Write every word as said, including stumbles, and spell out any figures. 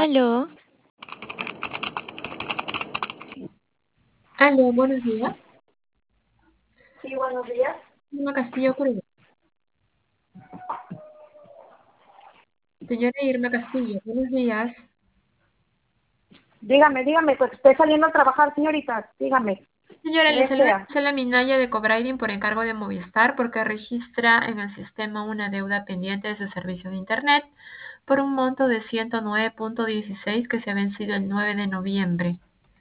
Aló, Aló, buenos días. Sí, buenos días. Irma Castillo Cruz. Señora Irma Castillo, buenos días. Dígame, dígame, pues estoy saliendo a trabajar, señorita. Dígame, Señora, ¿qué le saluda desea? Gisela Minaya de Cobrairing por encargo de Movistar porque registra en el sistema una deuda pendiente de su servicio de Internet por un monto de ciento nueve punto dieciséis que se ha vencido el nueve de noviembre.